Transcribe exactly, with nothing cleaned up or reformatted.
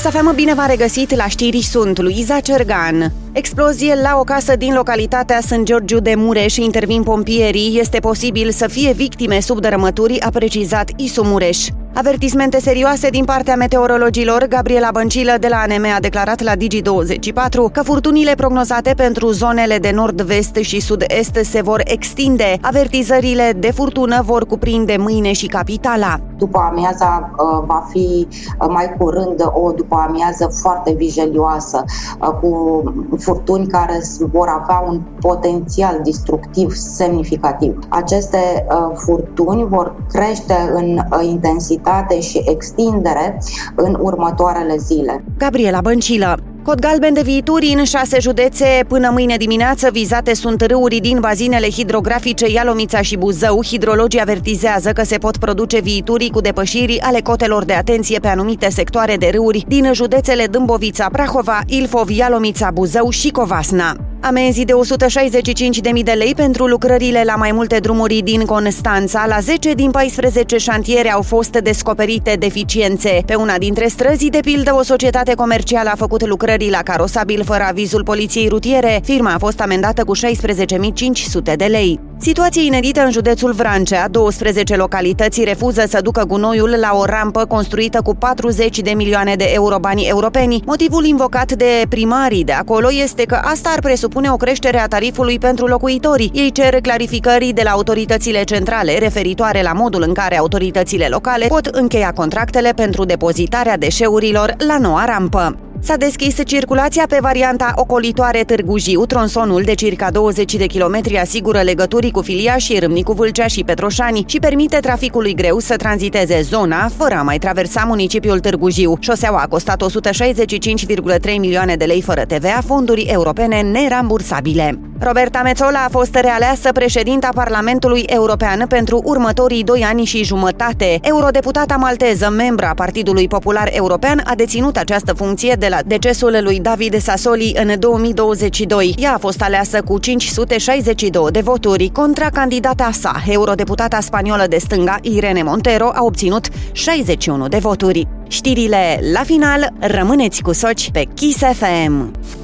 Kiss F M, bine v-am regăsit la știri, sunt Luiza Cergan. Explozie la o casă din localitatea Sânt Georgiu de Mureș, intervin pompierii, este posibil să fie victime sub dărâmături, a precizat Isu Mureș. Avertismente serioase din partea meteorologilor. Gabriela Băncilă de la A N M a declarat la Digi douăzeci și patru că furtunile prognozate pentru zonele de nord-vest și sud-est se vor extinde. Avertizările de furtună vor cuprinde mâine și capitala. După amiaza uh, va fi uh, mai curând o după amiază foarte vijelioasă, uh, cu furtuni care vor avea un potențial destructiv semnificativ. Aceste uh, furtuni vor crește în uh, intensitate și extindere în următoarele zile. Gabriela Băncilă. Cod galben de viituri în șase județe. Până mâine dimineață vizate sunt râuri din bazinele hidrografice Ialomița și Buzău. Hidrologii avertizează că se pot produce viituri cu depășiri ale cotelor de atenție pe anumite sectoare de râuri din județele Dâmbovița, Prahova, Ilfov, Ialomița, Buzău și Covasna. Amenzii de o sută șaizeci și cinci de mii de lei pentru lucrările la mai multe drumuri din Constanța. La zece din paisprezece șantiere au fost descoperite deficiențe. Pe una dintre străzi, de pildă, o societate comercială a făcut lucrări la carosabil fără avizul poliției rutiere. Firma a fost amendată cu șaisprezece mii cinci sute de lei. Situație inedită în județul Vrancea. douăsprezece localități refuză să ducă gunoiul la o rampă construită cu patruzeci de milioane de euro bani europeni. Motivul invocat de primarii de acolo este că asta ar presupune o creștere a tarifului pentru locuitori. Ei cer clarificări de la autoritățile centrale referitoare la modul în care autoritățile locale pot încheia contractele pentru depozitarea deșeurilor la noua rampă. S-a deschis circulația pe varianta ocolitoare Târgu Jiu. Tronsonul de circa douăzeci de kilometri asigură legături cu Filiași, Râmnicu Vâlcea și Petroșani și permite traficului greu să tranziteze zona fără a mai traversa municipiul Târgu Jiu. Șoseaua a costat o sută șaizeci și cinci virgulă trei milioane de lei fără T V A, fonduri europene nerambursabile. Roberta Metsola a fost realeasă președinta Parlamentului European pentru următorii doi ani și jumătate. Eurodeputata malteză, membra Partidului Popular European, a deținut această funcție de la decesul lui David Sassoli în două mii douăzeci și doi. Ea a fost aleasă cu cinci sute șaizeci și doi de voturi. Contra candidata sa, eurodeputata spaniolă de stânga, Irene Montero, a obținut șaizeci și unu de voturi. Știrile la final, rămâneți cu Soci pe Kiss F M.